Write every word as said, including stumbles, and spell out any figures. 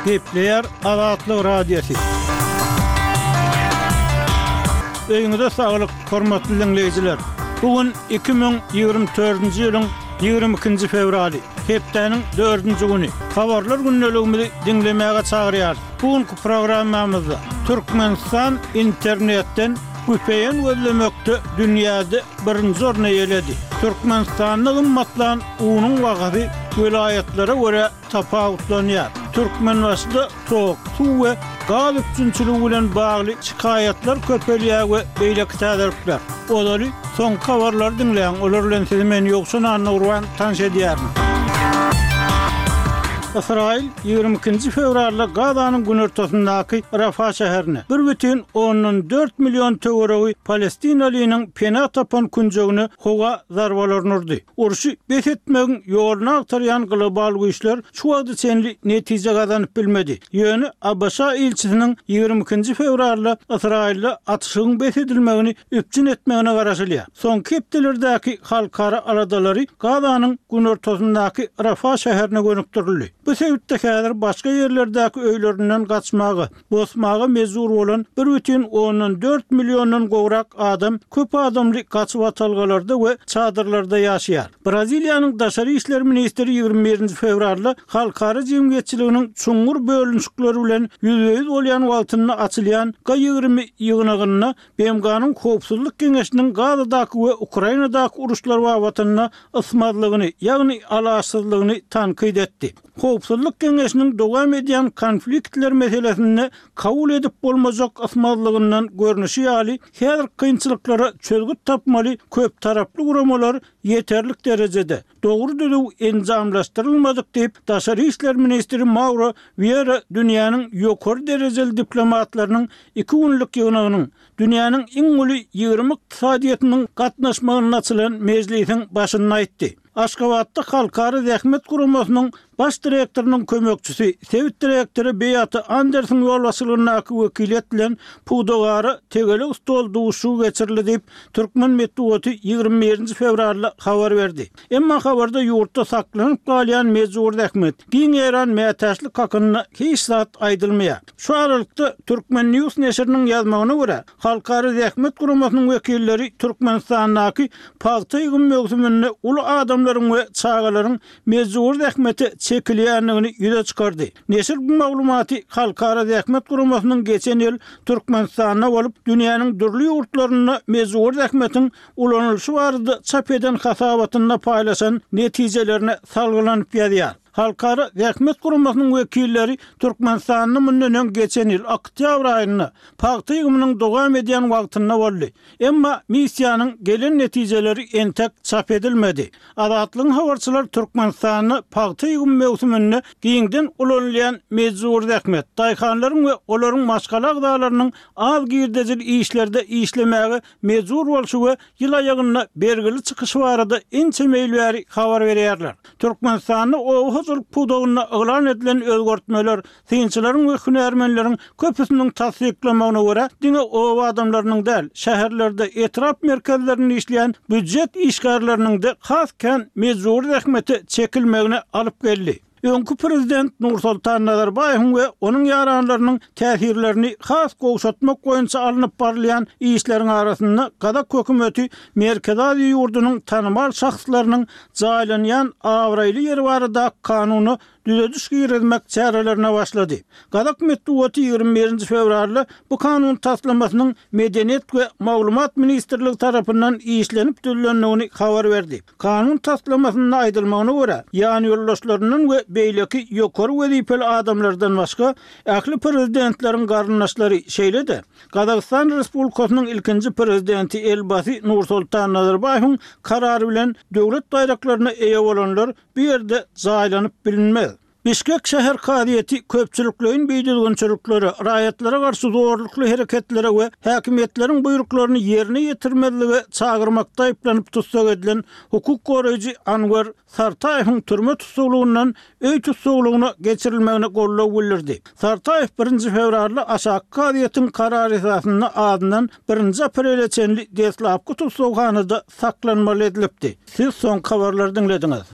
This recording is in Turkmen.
Gepleyer Azatlyk Radiosu. Öýüňizde saglyk, hormatly dinleýijiler. Bugün iki bin ýygrimi dördünji ýylyň ýygrimi ikinji fevraly, hepdeniň dördünji güni. Habarlar günneligimizi dinlemäge çagyrýar. Bugünkü programmamyzda Türkmenistan internetden güpeýen gözlemekde dünýäde birinji orna ýeledi. Türkmenistanyň ymmatlaryň unuň wagty welaýatlere görä tapawutlanýar. Türkmenwasda tok, suw we gaz üçinçiligi bilen bagly şikayetler köpelýär we beýleki täzelikler. Olary soň habarlar dinleýän, olar bilen sizi men ýoksun anurwan tanış edýärim. İsrail ýygrimi ikinji fevralda Gazanyň gün ortasyndaky Rafa şäherine bir бүтүн ondan dört milyon töweregi Palestinalynyň pena tapan kunjogyny howa zarbalar nurdy. Urşy besetmegiň ýoluna agtarýan global güýçler şu wagty senli netije gazanyp bilmedi. Ýöne Abbaşa ilçisiniň ýygrimi ikinji fevralda İsrailde atyşyň besedilmegini üpçün etmegine garaşylýar. Soňky hepdelerdäki halkara aradalary Gazanyň gün ortasyndaky Rafa şäherine gönükdirildi. Bu sebäpde häzir başga ýerlerdäki öýlerinden gaçmagy, bosmagy mezur bolan bir бүтүн ondan dört milyondan gowrak adam köp adamly gaçyp atalgalarda we çadırlarda ýaşaýar. Braziliýanyň daşary işler ministri ýygrimi birinji fevralda halkara jemgyýetçiliginiň çuňur bölünşikleri bilen ýüzüýüz bolýan wagtyny açylýan G ýygrimi ýygynagyna B M G'nyň Howpsuzlyk Geňeşiniň Gazadaky we Ukrainadaky uruşlar wagtyna ysmadlygyny, ýagny alasyzlygyny tankyd etdi. Howpsuzlyk Geňeşiniň dowam edýän konfliktler meselesini kabul edip bolmajak asmadlygyndan görnüşi ýaly her kynçylyklara çözgüt tapmaly köp taraply guramalar yeterlik derejede dogry düzüw enjamlaşdyrylmadyk diýip daşary işler ministri Mauro Vieira dünýäniň ýokary derejeli diplomatlarynyň iki günlük ýygynyň dünýäniň iň uly ýygrimi iqtisadiýatynyň gatnaşmagyna açylan mejlisiň başynda aýtdy. Aşgabatda halkara zähmet guramasynyň baş direktorunun kömekçisi, Sewit direktori Beýaty Anderson ýolbaşçylygynaky wekilet bilen pudogary tegeli stol duşu geçirildi diýip Türkmen medeniýeti ýygrimi birinji fevralda habar berdi. Emma habarda ýurtda saklanyp galýan mezur zähmet giň eran mätäçlik hakyna hiç zat aýdylmaýar. Şu aralykda Türkmen News neşriniň ýazmagyna görä, halkara zähmet guramasynyň wekilleri Türkmenistanyň paýta ýygyn mögsümini uly adamlaryň we çağalaryň mezur zähmeti çekilýänligini ýüze çykardy. Neşir bu maglumaty halkara zähmet guramasynyň geçen ýyl Türkmenistana bolup dünýäniň dürli ýurtlaryna mezur zähmetiň ulanylşy barada çap eden hasabatyna paýlaşan netijelerini salgylanyp ýazýar. Halkara zähmet guramasynyň wekilleri Türkmenistanyň münden geçen ýyl oktýabr aýyna paýta ýygymynyň dowam edýän wagtyna boldy. Emma missiýanyň gelen netijeleri entek çap edilmedi. Azatlyň habarçylar Türkmenistanyň paýta ýygym mewsümini giňden ulanýan mezur zähmet daýhanlaryň we olaryň maşgala agdalarynyň az girdejil işlerde işlemäge mezur bolşy we ýyl aýagyna bergili çykyşy barada inçe meýilbäri habar berýärler. Türkmenistanyň o pudogyna ýylan edilen özgörtmeler synçylaryň we hünärmenleriň köpüsiniň tasdiklamagyna görä diňe o adamlarynyň däl şäherlerde etrap merkezlerini işleýän büdjet işgärleriniň de hasken mezur zähmeti çekilmegine alyp geldi. Öňkü prezident Nursultan Nazarbayew we onuň ýaranlarynyň täsirlerini has gowşatmak boýunça alınıp barlayan işleriň arasynda Gazak hökümeti Merkez Aziýa ýurdunyň tanymal şahslarynyň jaýlanýan awraýly ýeri barada kanuny düzediş girizmek çärelerine başlady. Gazak medeniýeti ýygrimi birinji fevralda bu kanun taslamasynyň Medeniýet we Maglumat ministrligi tarapyndan işlenip düzülendigini habar berdi. Kanun taslamasyna aýdylmagyna görä, ýani ýoldaşlarynyň we beýleki ýokary wezipeli adamlardan başga ähli prezidentleriň garyndaşlary şeýledi. Gazakistan Respublikasynyň ilkinji prezidenti Elbasy Nursultan Nazarbayew karary bilen döwlet daýraklaryna eýe bolanlar bu ýerde jaýlanyp bilinmez. Bişkek şäher kadyýeti köpçüliklerin beýdilgençilikleri, raýatlara garşy zorlukly hereketlere we häkimetleriň buýruklaryny ýerine ýetirmezligi çagyrmakda aýplanyp tutsak edilen hukuk goraýjy Anwar Sartaýewiň türme tutulugyndan öý tutulugyna geçirilmegine gollaw bildirdi. Sartaýew birinji fevralda aşak kadyýetiň karary esasyna adyndan birinji aprelçenli Deslapky tutulugynda saklanmaly edilipdi. Siz soň habarlary dinlediňiz.